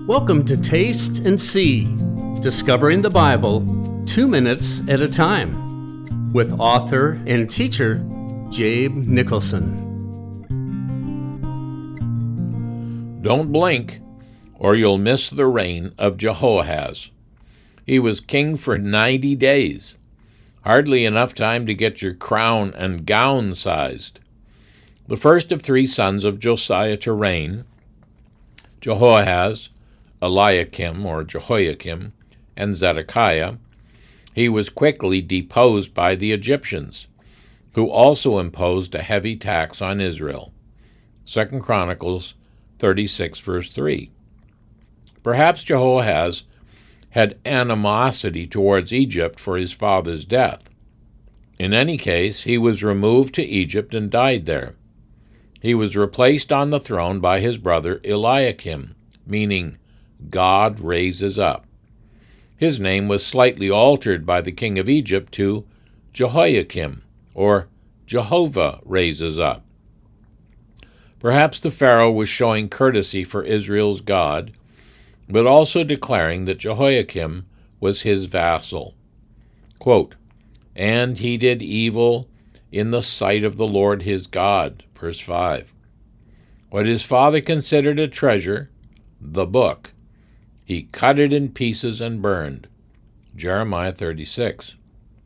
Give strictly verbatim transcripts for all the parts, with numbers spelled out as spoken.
Welcome to Taste and See, discovering the Bible two minutes at a time, with author and teacher Jabe Nicholson. Don't blink, or you'll miss the reign of Jehoahaz. He was king for ninety days, hardly enough time to get your crown and gown sized. The first of three sons of Josiah to reign, Jehoahaz, Eliakim or Jehoiakim, and Zedekiah, he was quickly deposed by the Egyptians, who also imposed a heavy tax on Israel. Second Chronicles thirty-six, verse three. Perhaps Jehoahaz had animosity towards Egypt for his father's death. In any case, he was removed to Egypt and died there. He was replaced on the throne by his brother Eliakim, meaning God raises up. His name was slightly altered by the king of Egypt to Jehoiakim, or Jehovah raises up. Perhaps the Pharaoh was showing courtesy for Israel's God, but also declaring that Jehoiakim was his vassal. Quote, "And he did evil in the sight of the Lord his God," verse five. What his father considered a treasure, the book, he cut it in pieces and burned. Jeremiah thirty-six.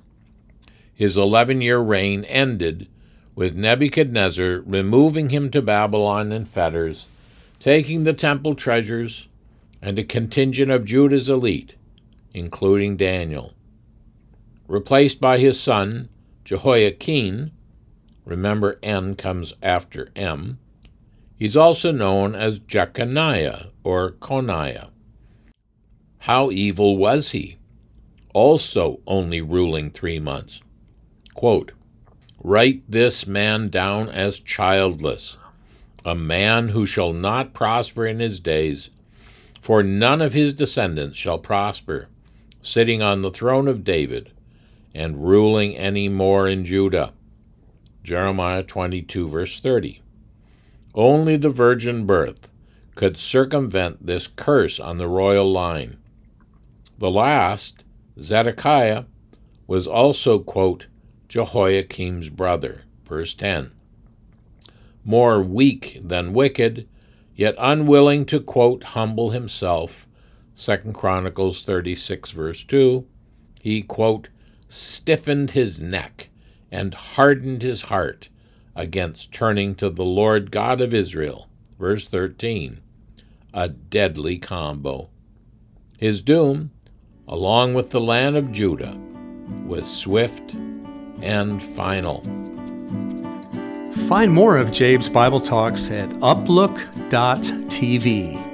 His eleven-year reign ended with Nebuchadnezzar removing him to Babylon in fetters, taking the temple treasures and a contingent of Judah's elite, including Daniel. Replaced by his son, Jehoiakim, remember N comes after M, he's also known as Jeconiah or Coniah. How evil was he? Also only ruling three months. Quote, "Write this man down as childless, a man who shall not prosper in his days, for none of his descendants shall prosper, sitting on the throne of David and ruling any more in Judah." Jeremiah twenty-two, verse thirty. Only the virgin birth could circumvent this curse on the royal line. The last, Zedekiah, was also, quote, Jehoiakim's brother, verse ten. More weak than wicked, yet unwilling to, quote, humble himself, Second Chronicles thirty-six, verse two, he, quote, stiffened his neck and hardened his heart against turning to the Lord God of Israel, verse thirteen, a deadly combo. His doom, along with the land of Judah, was swift and final. Find more of Jabe's Bible Talks at uplook dot t v.